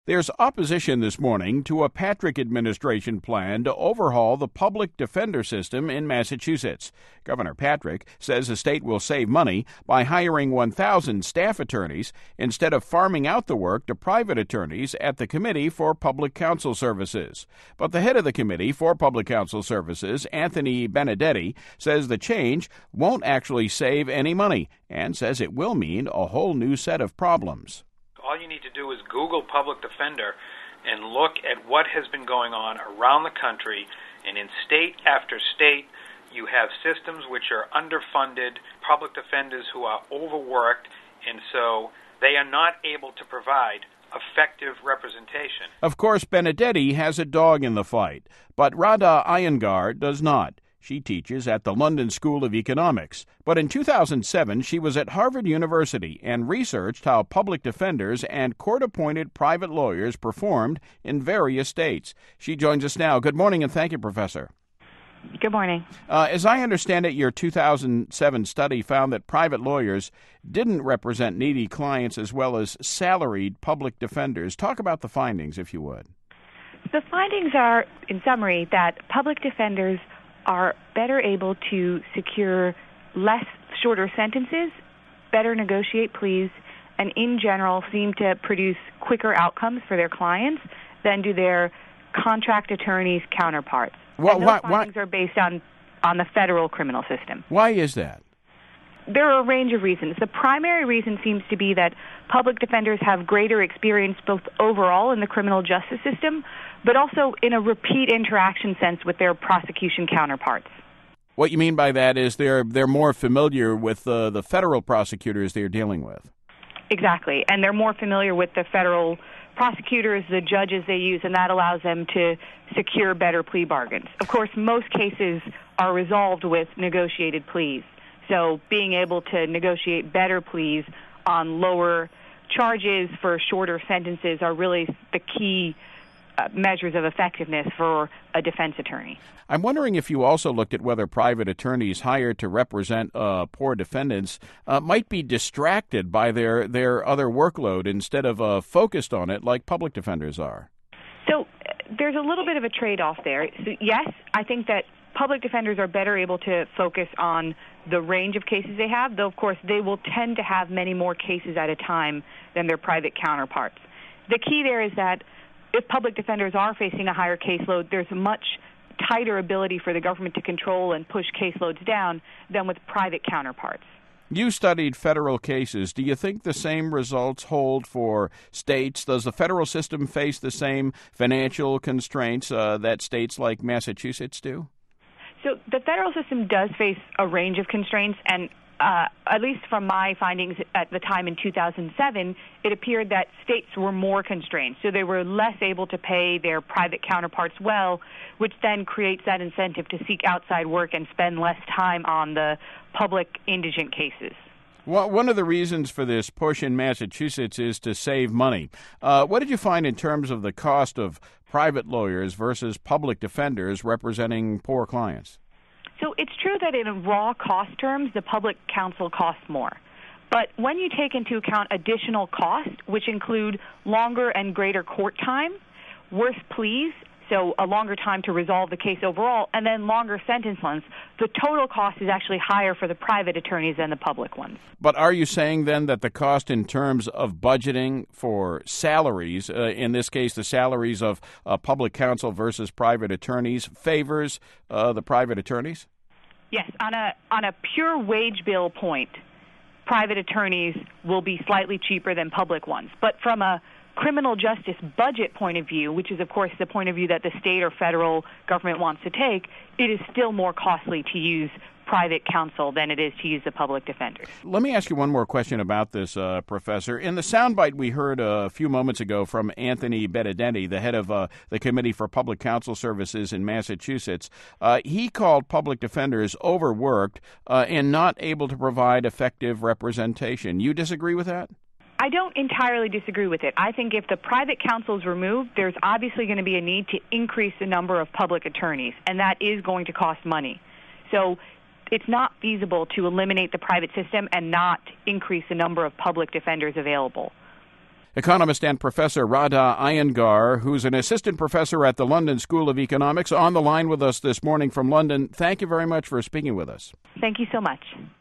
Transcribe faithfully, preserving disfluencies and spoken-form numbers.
There's opposition this morning to a Patrick administration plan to overhaul the public defender system in Massachusetts. Governor Patrick says the state will save money by hiring one thousand staff attorneys instead of farming out the work to private attorneys at the Committee for Public Counsel Services. But the head of the Committee for Public Counsel Services, Anthony Benedetti, says the change won't actually save any money and says it will mean a whole new set of problems. All you need to do is Google public defender and look at what has been going on around the country, and in state after state, you have systems which are underfunded, public defenders who are overworked, and so they are not able to provide effective representation. Of course, Benedetti has a dog in the fight, but Radha Iyengar does not. She teaches at the London School of Economics, but in two thousand seven she was at Harvard University and researched how public defenders and court-appointed private lawyers performed in various states. She joins us now. Good morning, and thank you, Professor. Good morning. Uh, as I understand it, your two thousand seven study found that private lawyers didn't represent needy clients as well as salaried public defenders. Talk about the findings, if you would. The findings are, in summary, that public defenders are better able to secure less shorter sentences, better negotiate pleas, and in general seem to produce quicker outcomes for their clients than do their contract attorneys' counterparts. Well, and those why, findings why, are based on, on the federal criminal system. Why is that? There are a range of reasons. The primary reason seems to be that public defenders have greater experience both overall in the criminal justice system, but also in a repeat interaction sense with their prosecution counterparts. What you mean by that is they're they're more familiar with uh, the federal prosecutors they're dealing with. Exactly, and they're more familiar with the federal prosecutors, the judges they use, and that allows them to secure better plea bargains. Of course, most cases are resolved with negotiated pleas. So being able to negotiate better pleas on lower charges for shorter sentences are really the key uh, measures of effectiveness for a defense attorney. I'm wondering if you also looked at whether private attorneys hired to represent uh, poor defendants uh, might be distracted by their, their other workload instead of uh, focused on it like public defenders are. So uh, there's a little bit of a trade-off there. So, yes, I think that public defenders are better able to focus on the range of cases they have, though, of course, they will tend to have many more cases at a time than their private counterparts. The key there is that if public defenders are facing a higher caseload, there's a much tighter ability for the government to control and push caseloads down than with private counterparts. You studied federal cases. Do you think the same results hold for states? Does the federal system face the same financial constraints uh, that states like Massachusetts do? So the federal system does face a range of constraints, and uh, at least from my findings at the time in two thousand seven, it appeared that states were more constrained. So they were less able to pay their private counterparts well, which then creates that incentive to seek outside work and spend less time on the public indigent cases. Well, one of the reasons for this push in Massachusetts is to save money. Uh, what did you find in terms of the cost of private lawyers versus public defenders representing poor clients? So it's true that in raw cost terms, the public counsel costs more. But when you take into account additional costs, which include longer and greater court time, worse pleas, so a longer time to resolve the case overall, and then longer sentence lengths, the total cost is actually higher for the private attorneys than the public ones. But are you saying then that the cost in terms of budgeting for salaries, uh, in this case the salaries of uh, public counsel versus private attorneys, favors uh, the private attorneys? Yes, on a on a pure wage bill point, private attorneys will be slightly cheaper than public ones. But from a criminal justice budget point of view, which is, of course, the point of view that the state or federal government wants to take, it is still more costly to use private counsel than it is to use the public defenders. Let me ask you one more question about this, uh, Professor. In the soundbite we heard a few moments ago from Anthony Benedetti, the head of uh, the Committee for Public Counsel Services in Massachusetts, uh, he called public defenders overworked uh, and not able to provide effective representation. You disagree with that? I don't entirely disagree with it. I think if the private counsel is removed, there's obviously going to be a need to increase the number of public attorneys, and that is going to cost money. So it's not feasible to eliminate the private system and not increase the number of public defenders available. Economist and Professor Radha Iyengar, who's an assistant professor at the London School of Economics, on the line with us this morning from London. Thank you very much for speaking with us. Thank you so much.